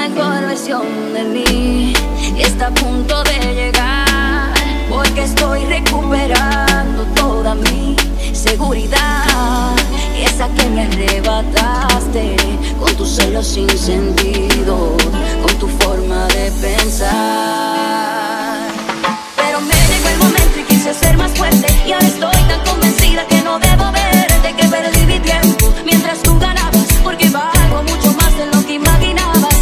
mejor versión de mí y está a punto de llegar, porque estoy recuperando